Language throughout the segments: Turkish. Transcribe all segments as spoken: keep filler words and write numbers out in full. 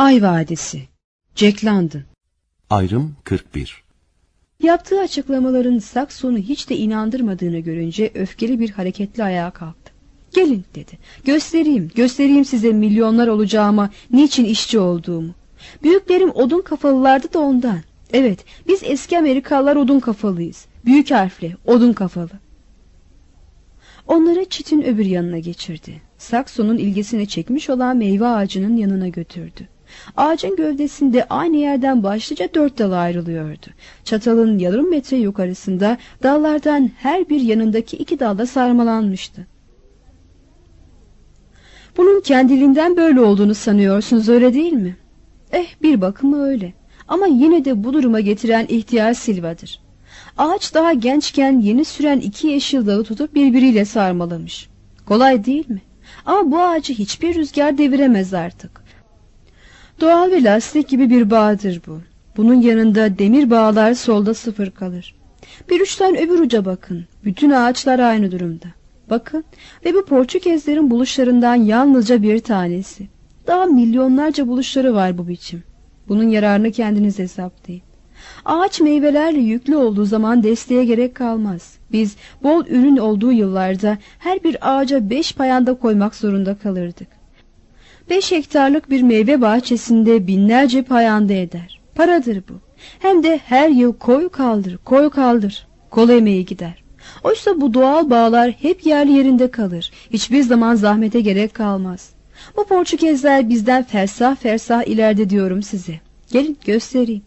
Ay Vadisi, Jack London. Ayrım kırk bir. Yaptığı açıklamaların Sakson'u hiç de inandırmadığını görünce öfkeli bir hareketle ayağa kalktı. Gelin dedi, göstereyim, göstereyim size milyonlar olacağıma, niçin işçi olduğumu. Büyüklerim odun kafalılardı da ondan. Evet, biz eski Amerikalılar odun kafalıyız. Büyük harfle, odun kafalı. Onları çitin öbür yanına geçirdi. Sakson'un ilgisini çekmiş olan meyve ağacının yanına götürdü. Ağacın gövdesinde aynı yerden başlıca dört dal ayrılıyordu. Çatalın yarım metre yukarısında dallardan her bir yanındaki iki dalda sarmalanmıştı. Bunun kendiliğinden böyle olduğunu sanıyorsunuz, öyle değil mi? Eh, bir bakıma öyle. Ama yine de bu duruma getiren ihtiyar Silva'dır. Ağaç daha gençken yeni süren iki yeşil dalı tutup birbiriyle sarmalamış. Kolay değil mi? Ama bu ağacı hiçbir rüzgar deviremez artık. Doğal ve lastik gibi bir bağdır bu. Bunun yanında demir bağlar solda sıfır kalır. Bir uçtan öbür uca bakın. Bütün ağaçlar aynı durumda. Bakın ve bu Portekizlerin buluşlarından yalnızca bir tanesi. Daha milyonlarca buluşları var bu biçim. Bunun yararını kendiniz hesaplayın. Ağaç meyvelerle yüklü olduğu zaman desteğe gerek kalmaz. Biz bol ürün olduğu yıllarda her bir ağaca beş payanda koymak zorunda kalırdık. Beş hektarlık bir meyve bahçesinde binlerce payanda eder. Paradır bu. Hem de her yıl koy kaldır, koy kaldır. Kol emeği gider. Oysa bu doğal bağlar hep yerli yerinde kalır. Hiçbir zaman zahmete gerek kalmaz. Bu Portekizler bizden fersah fersah ileride diyorum size. Gelin göstereyim.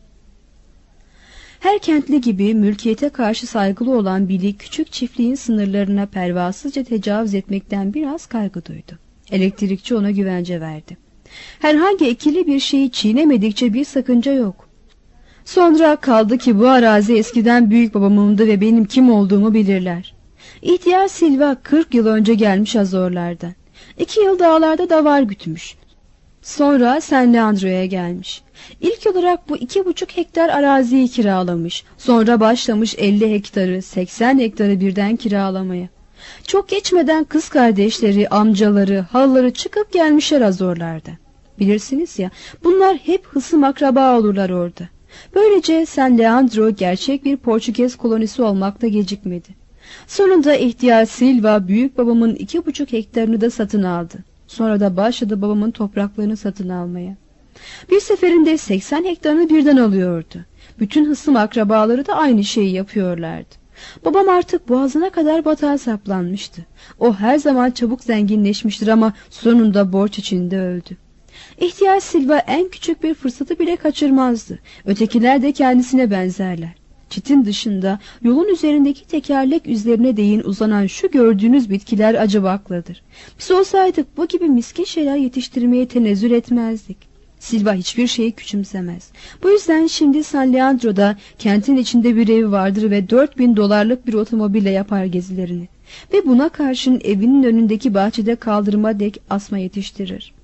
Her kentli gibi mülkiyete karşı saygılı olan Billy küçük çiftliğin sınırlarına pervasızca tecavüz etmekten biraz kaygı duydu. Elektrikçi ona güvence verdi. Herhangi ekili bir şeyi çiğnemedikçe bir sakınca yok. Sonra kaldı ki bu arazi eskiden büyük babamındı ve benim kim olduğumu bilirler. İhtiyar Silva kırk yıl önce gelmiş Azorlardan. İki yıl dağlarda davar gütmüş. Sonra San Leandro'ya gelmiş. İlk olarak bu iki buçuk hektar araziyi kiralamış. Sonra başlamış elli hektarı, seksen hektarı birden kiralamaya. Çok geçmeden kız kardeşleri, amcaları, halıları çıkıp gelmişler Azorlar'dan. Bilirsiniz ya, bunlar hep hısım akraba olurlar orada. Böylece San Leandro gerçek bir Portekiz kolonisi olmakta gecikmedi. Sonunda ihtiyar Silva büyük babamın iki buçuk hektarını da satın aldı. Sonra da başladı babamın topraklarını satın almaya. Bir seferinde seksen hektarını birden alıyordu. Bütün hısım akrabaları da aynı şeyi yapıyorlardı. Babam artık boğazına kadar batağa saplanmıştı. O her zaman çabuk zenginleşmiştir ama sonunda borç içinde öldü. İhtiyar Silva en küçük bir fırsatı bile kaçırmazdı. Ötekiler de kendisine benzerler. Çitin dışında yolun üzerindeki tekerlek üzerine değin uzanan şu gördüğünüz bitkiler acı bakladır. Biz olsaydık bu gibi miskin şeyler yetiştirmeye tenezzül etmezdik. Silva hiçbir şeyi küçümsemez. Bu yüzden şimdi San Leandro'da kentin içinde bir evi vardır ve dört bin dolarlık bir otomobille yapar gezilerini. Ve buna karşın evinin önündeki bahçede kaldırıma dek asma yetiştirir.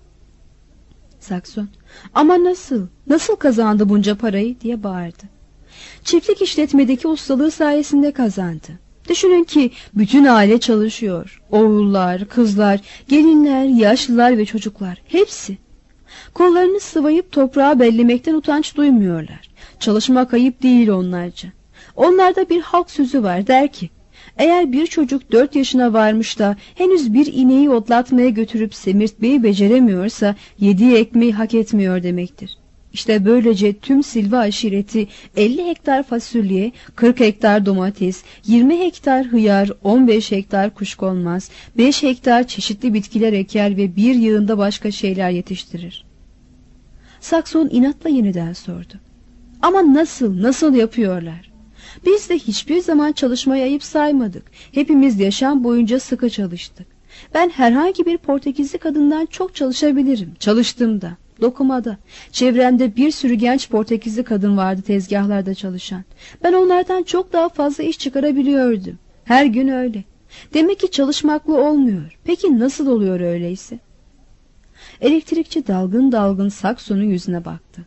Sakson, ama nasıl, nasıl kazandı bunca parayı diye bağırdı. Çiftlik işletmedeki ustalığı sayesinde kazandı. Düşünün ki bütün aile çalışıyor. Oğullar, kızlar, gelinler, yaşlılar ve çocuklar, hepsi. Kollarını sıvayıp toprağa bellemekten utanç duymuyorlar. Çalışmak ayıp değil onlarca. Onlarda bir halk sözü var, der ki, eğer bir çocuk dört yaşına varmış da henüz bir ineği otlatmaya götürüp semirtmeyi beceremiyorsa yediği ekmeği hak etmiyor demektir. İşte böylece tüm Silva aşireti elli hektar fasulye, kırk hektar domates, yirmi hektar hıyar, on beş hektar kuşkonmaz, beş hektar çeşitli bitkiler eker ve bir yığında başka şeyler yetiştirir. Sakson inatla yeniden sordu. Ama nasıl, nasıl yapıyorlar? Biz de hiçbir zaman çalışmayı ayıp saymadık. Hepimiz yaşam boyunca sıkı çalıştık. Ben herhangi bir Portekizli kadından çok çalışabilirim. Çalıştım da. Dokumada. Çevremde bir sürü genç Portekizli kadın vardı tezgahlarda çalışan. Ben onlardan çok daha fazla iş çıkarabiliyordum. Her gün öyle. Demek ki çalışmakla olmuyor. Peki nasıl oluyor öyleyse? Elektrikçi dalgın dalgın Sakson'un yüzüne baktı.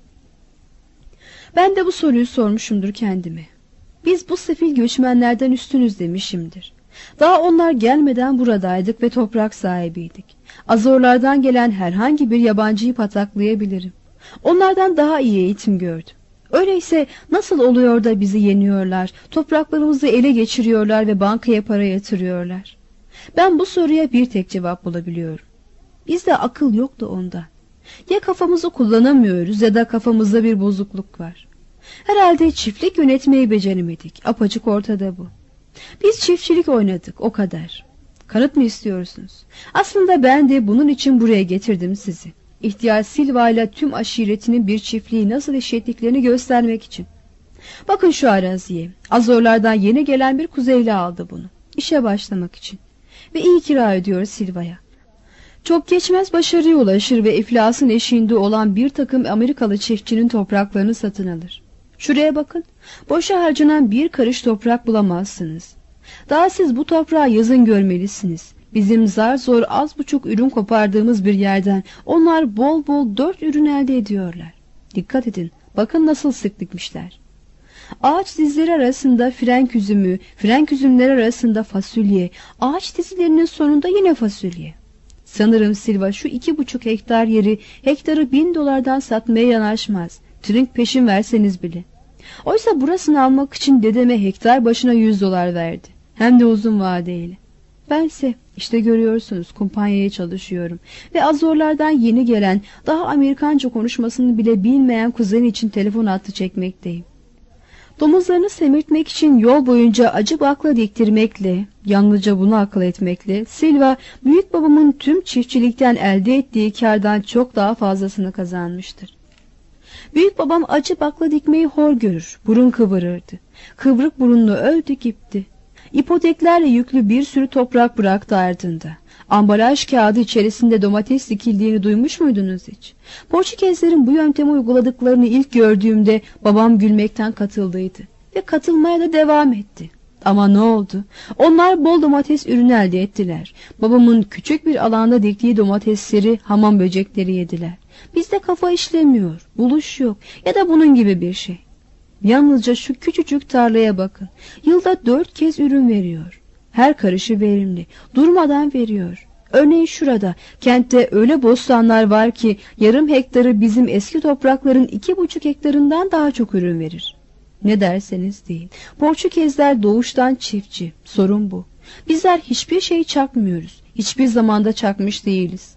Ben de bu soruyu sormuşumdur kendime. Biz bu sefil göçmenlerden üstünüz demişimdir. Daha onlar gelmeden buradaydık ve toprak sahibiydik. Azorlardan gelen herhangi bir yabancıyı pataklayabilirim. Onlardan daha iyi eğitim gördüm. Öyleyse nasıl oluyor da bizi yeniyorlar, topraklarımızı ele geçiriyorlar ve bankaya para yatırıyorlar? Ben bu soruya bir tek cevap bulabiliyorum. Bizde akıl yok da ondan. Ya kafamızı kullanamıyoruz ya da kafamızda bir bozukluk var. Herhalde çiftlik yönetmeyi beceremedik. Apaçık ortada bu. Biz çiftçilik oynadık, o kadar. Kanıt mı istiyorsunuz? Aslında ben de bunun için buraya getirdim sizi. İhtiyar Silva ile tüm aşiretinin bir çiftliği nasıl işlettiklerini göstermek için. Bakın şu araziye. Azorlardan yeni gelen bir Kuzeyli aldı bunu. İşe başlamak için. Ve iyi kira ödüyor Silva'ya. Çok geçmez başarıya ulaşır ve iflasın eşiğinde olan bir takım Amerikalı çiftçinin topraklarını satın alır. Şuraya bakın. Boşa harcanan bir karış toprak bulamazsınız. Daha siz bu toprağı yazın görmelisiniz. Bizim zar zor az buçuk ürün kopardığımız bir yerden onlar bol bol dört ürün elde ediyorlar. Dikkat edin. Bakın nasıl sık dikmişler. Ağaç dizleri arasında frenk üzümü, frenk üzümleri arasında fasulye, ağaç dizilerinin sonunda yine fasulye. Sanırım Silva şu iki buçuk hektar yeri hektarı bin dolardan satmaya yanaşmaz. Trink peşin verseniz bile. Oysa burasını almak için dedeme hektar başına yüz dolar verdi. Hem de uzun vadeyle. Bense işte görüyorsunuz kumpanyaya çalışıyorum ve Azorlardan yeni gelen, daha Amerikanca konuşmasını bile bilmeyen kuzen için telefon hattı çekmekteyim. Domuzlarını semirtmek için yol boyunca acı bakla diktirmekle, yalnızca bunu akıl etmekle, Silva büyük babamın tüm çiftçilikten elde ettiği kârdan çok daha fazlasını kazanmıştır. Büyük babam acı bakla dikmeyi hor görür, burun kıvırırdı. Kıvrık burunlu öldü gitti. İpoteklerle yüklü bir sürü toprak bıraktı ardında. Ambalaj kağıdı içerisinde domates dikildiğini duymuş muydunuz hiç? Portekizlerin bu yöntemi uyguladıklarını ilk gördüğümde babam gülmekten katıldıydı. Ve katılmaya da devam etti. Ama ne oldu? Onlar bol domates ürünü elde ettiler. Babamın küçük bir alanda diktiği domatesleri hamam böcekleri yediler. Bizde kafa işlemiyor, buluş yok ya da bunun gibi bir şey. Yalnızca şu küçücük tarlaya bakın. Yılda dört kez ürün veriyor. Her karışı verimli. Durmadan veriyor. Örneğin şurada, kentte öyle bostanlar var ki yarım hektarı bizim eski toprakların iki buçuk hektarından daha çok ürün verir. Ne derseniz deyin. Portekizler doğuştan çiftçi. Sorun bu. Bizler hiçbir şey çakmıyoruz. Hiçbir zamanda çakmış değiliz.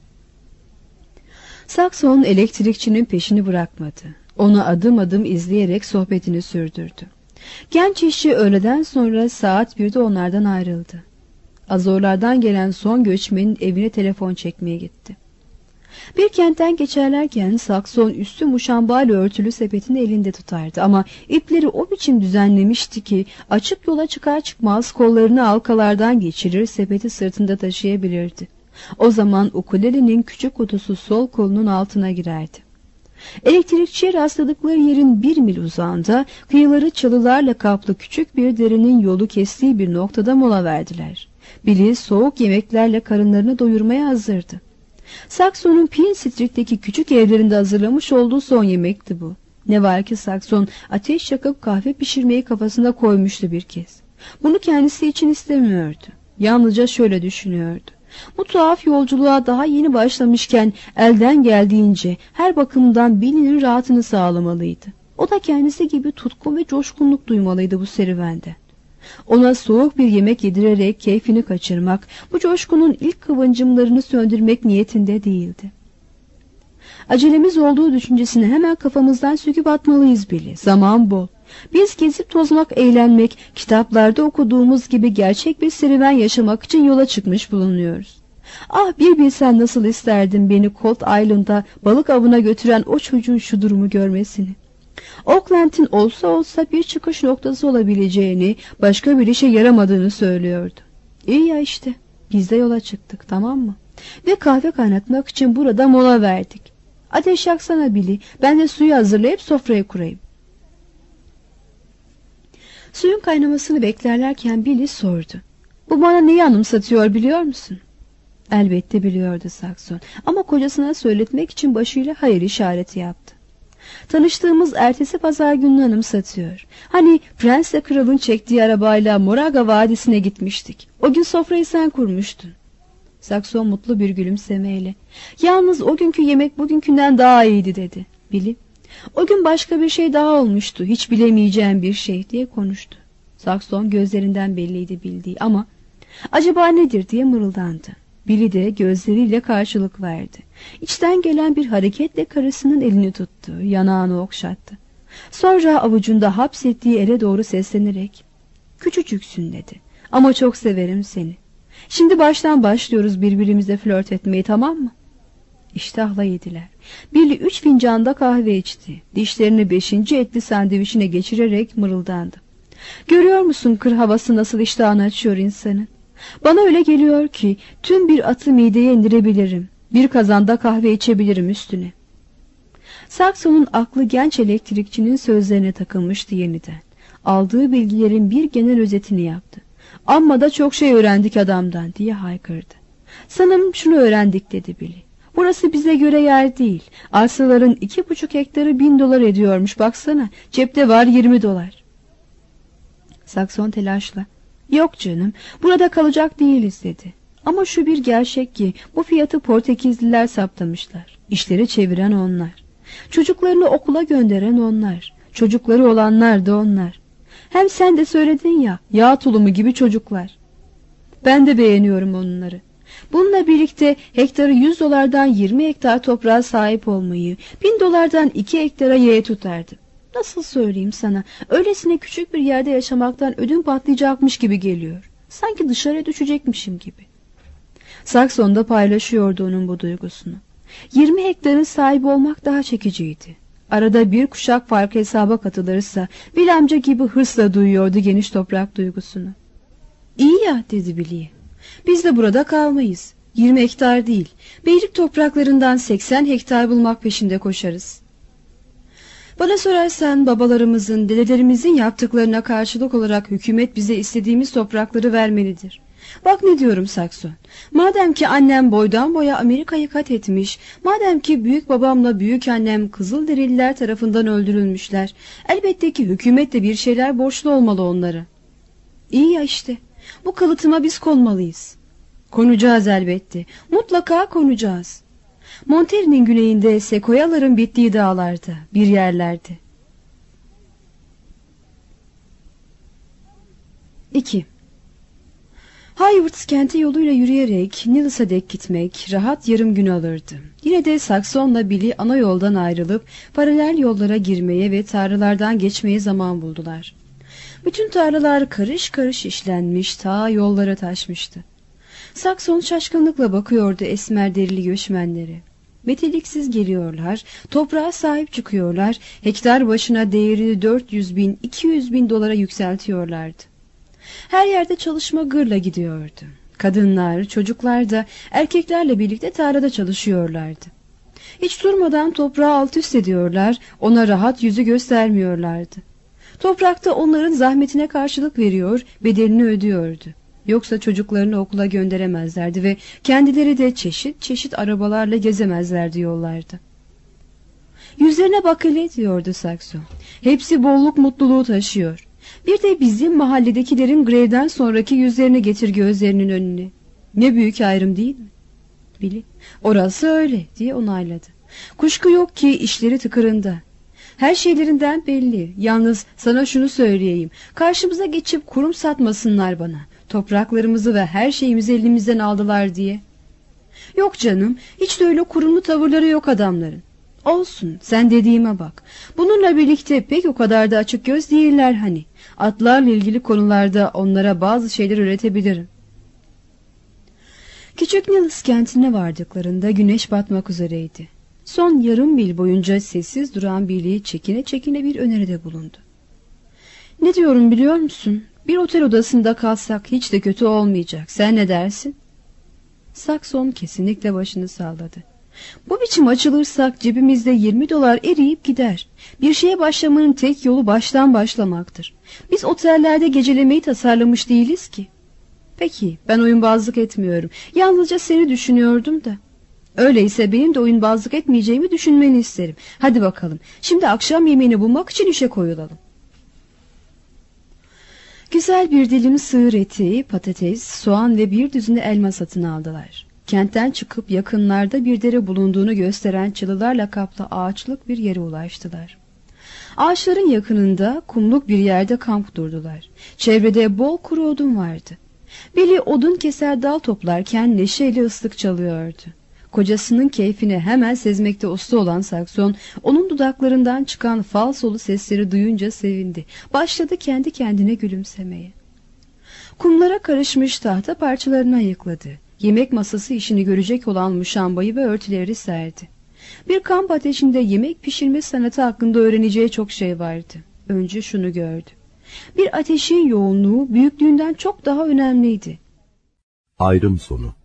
Sakson elektrikçinin peşini bırakmadı. Onu adım adım izleyerek sohbetini sürdürdü. Genç işçi öğleden sonra saat birde onlardan ayrıldı. Azorlardan gelen son göçmenin evine telefon çekmeye gitti. Bir kentten geçerlerken Sakson üstü muşambayla örtülü sepetini elinde tutardı ama ipleri o biçim düzenlemişti ki açık yola çıkar çıkmaz kollarını halkalardan geçirir sepeti sırtında taşıyabilirdi. O zaman ukulelenin küçük kutusu sol kolunun altına girerdi. Elektrikçiye rastladıkları yerin bir mil uzağında kıyıları çalılarla kaplı küçük bir derenin yolu kestiği bir noktada mola verdiler. Billy soğuk yemeklerle karınlarını doyurmaya hazırdı. Sakson'un Pine Street'teki küçük evlerinde hazırlamış olduğu son yemekti bu. Ne var ki Sakson ateş yakıp kahve pişirmeyi kafasına koymuştu bir kez. Bunu kendisi için istemiyordu. Yalnızca şöyle düşünüyordu. Bu tuhaf yolculuğa daha yeni başlamışken elden geldiğince her bakımdan Billy'nin rahatını sağlamalıydı. O da kendisi gibi tutkun ve coşkunluk duymalıydı bu serüvende. Ona soğuk bir yemek yedirerek keyfini kaçırmak, bu coşkunun ilk kıvılcımlarını söndürmek niyetinde değildi. Acelemiz olduğu düşüncesini hemen kafamızdan söküp atmalıyız Billy. Zaman bol. Biz gezip tozmak, eğlenmek, kitaplarda okuduğumuz gibi gerçek bir serüven yaşamak için yola çıkmış bulunuyoruz. Ah bir bilsen nasıl isterdim beni Cold Island'a balık avına götüren o çocuğun şu durumu görmesini. Oakland'in olsa olsa bir çıkış noktası olabileceğini, başka bir işe yaramadığını söylüyordu. İyi ya işte, biz de yola çıktık, tamam mı? Ve kahve kaynatmak için burada mola verdik. Ateş yaksana Billy, ben de suyu hazırlayıp sofraya kurayım. Suyun kaynamasını beklerlerken Billy sordu. Bu bana neyi anımsatıyor biliyor musun? Elbette biliyordu Sakson ama kocasına söyletmek için başıyla hayır işareti yaptı. Tanıştığımız ertesi pazar gününü anımsatıyor. Hani prensle kralın çektiği arabayla Moraga Vadisi'ne gitmiştik. O gün sofrayı sen kurmuştun. Sakson mutlu bir gülümsemeyle, yalnız o günkü yemek bugünkünden daha iyiydi dedi. Billy, o gün başka bir şey daha olmuştu, hiç bilemeyeceğim bir şey diye konuştu. Sakson gözlerinden belliydi bildiği ama acaba nedir diye mırıldandı. Billy de gözleriyle karşılık verdi. İçten gelen bir hareketle karısının elini tuttu, yanağını okşattı. Sonra avucunda hapsettiği ele doğru seslenerek, "Küçücüksün" dedi, "ama çok severim seni. Şimdi baştan başlıyoruz birbirimize flört etmeyi, tamam mı?" İştahla yediler. Billy üç fincanda kahve içti. Dişlerini beşinci etli sandviçine geçirerek mırıldandı. "Görüyor musun kır havası nasıl iştahını açıyor insanın? Bana öyle geliyor ki tüm bir atı mideye indirebilirim. Bir kazanda kahve içebilirim üstüne." Sakson'un aklı genç elektrikçinin sözlerine takılmıştı yeniden. Aldığı bilgilerin bir genel özetini yaptı. "Amma da çok şey öğrendik adamdan" diye haykırdı. "Sanırım şunu öğrendik" dedi Billy. "Burası bize göre yer değil. Arsaların iki buçuk hektarı bin dolar ediyormuş, baksana. Cepte var yirmi dolar. Sakson telaşla, "Yok canım, burada kalacak değiliz" dedi. "Ama şu bir gerçek ki bu fiyatı Portekizliler saptamışlar. İşleri çeviren onlar. Çocuklarını okula gönderen onlar. Çocukları olanlar da onlar. Hem sen de söyledin ya, yağ tulumu gibi çocuklar. Ben de beğeniyorum onları. Bununla birlikte hektarı yüz dolardan yirmi hektar toprağa sahip olmayı, bin dolardan iki hektara yeğe tutardım. Nasıl söyleyeyim sana, öylesine küçük bir yerde yaşamaktan ödüm patlayacakmış gibi geliyor. Sanki dışarıya düşecekmişim gibi." Sakson da paylaşıyordu onun bu duygusunu. Yirmi hektarın sahibi olmak daha çekiciydi. Arada bir kuşak farkı hesaba katılırsa Bill amca gibi hırsla duyuyordu geniş toprak duygusunu. "İyi ya" dedi Billy'ye, "biz de burada kalmayız. Yirmi hektar değil, beylik topraklarından seksen hektar bulmak peşinde koşarız. Bana sorarsan babalarımızın, dedelerimizin yaptıklarına karşılık olarak hükümet bize istediğimiz toprakları vermelidir. Bak ne diyorum Sakson, madem ki annem boydan boya Amerika'yı kat etmiş, madem ki büyük babamla büyük annem Kızılderililer tarafından öldürülmüşler, elbette ki hükümet de bir şeyler borçlu olmalı onlara. İyi ya işte, bu kalıtıma biz konmalıyız. Konacağız elbette, mutlaka konacağız. Monterey'nin güneyinde sekoyaların bittiği dağlarda, bir yerlerde." İki. Hayward kenti yoluyla yürüyerek Nils'a dek gitmek rahat yarım gün alırdı. Yine de Sakson'la Billy ana yoldan ayrılıp paralel yollara girmeye ve tarlalardan geçmeye zaman buldular. Bütün tarlalar karış karış işlenmiş, ta yollara taşmıştı. Sakson şaşkınlıkla bakıyordu esmer derili göçmenlere. Meteliksiz geliyorlar, toprağa sahip çıkıyorlar, hektar başına değerini dört yüz bin, iki yüz bin dolara yükseltiyorlardı. Her yerde çalışma gırla gidiyordu. Kadınlar, çocuklar da erkeklerle birlikte tarlada çalışıyorlardı. Hiç durmadan toprağı alt üst ediyorlar, ona rahat yüzü göstermiyorlardı. Toprakta onların zahmetine karşılık veriyor, bedelini ödüyordu. Yoksa çocuklarını okula gönderemezlerdi ve kendileri de çeşit çeşit arabalarla gezemezlerdi yollarda. "Yüzlerine bak hele" diyordu Sakson. "Hepsi bolluk mutluluğu taşıyor. Bir de bizim mahalledekilerin grevden sonraki yüzlerini getir gözlerinin önüne. Ne büyük ayrım değil mi?" Billy, "Orası öyle" diye onayladı. "Kuşku yok ki işleri tıkırında. Her şeylerinden belli. Yalnız sana şunu söyleyeyim. Karşımıza geçip kurum satmasınlar bana. Topraklarımızı ve her şeyimizi elimizden aldılar diye." "Yok canım, hiç de öyle kurumlu tavırları yok adamların." "Olsun, sen dediğime bak. Bununla birlikte pek o kadar da açık göz değiller hani. Atlarla ilgili konularda onlara bazı şeyler öğretebilirim." Küçük Nils kentine vardıklarında güneş batmak üzereydi. Son yarım mil boyunca sessiz duran Billy çekine çekine bir öneride bulundu. "Ne diyorum biliyor musun? Bir otel odasında kalsak hiç de kötü olmayacak. Sen ne dersin?" Sakson kesinlikle başını salladı. "Bu biçim açılırsak cebimizde yirmi dolar eriyip gider. Bir şeye başlamanın tek yolu baştan başlamaktır. Biz otellerde gecelemeyi tasarlamış değiliz ki." "Peki, ben oyunbazlık etmiyorum. Yalnızca seni düşünüyordum da." Öyleyse benim de oyunbazlık etmeyeceğimi düşünmeni isterim. Hadi bakalım. Şimdi akşam yemeğini bulmak için işe koyulalım. Güzel bir dilim sığır eti, patates, soğan ve bir düzine elma satın aldılar. Kentten çıkıp yakınlarda bir dere bulunduğunu gösteren çalılarla kaplı ağaçlık bir yere ulaştılar. Ağaçların yakınında kumluk bir yerde kamp durdular. Çevrede bol kuru odun vardı. Billy odun keser dal toplarken neşeyle ıslık çalıyordu. Kocasının keyfini hemen sezmekte usta olan Sakson, onun dudaklarından çıkan falsolu sesleri duyunca sevindi. Başladı kendi kendine gülümsemeye. Kumlara karışmış tahta parçalarını ayıkladı. Yemek masası işini görecek olan muşambayı ve örtüleri serdi. Bir kamp ateşinde yemek pişirme sanatı hakkında öğreneceği çok şey vardı. Önce şunu gördü. Bir ateşin yoğunluğu büyüklüğünden çok daha önemliydi. Ayrım sonu.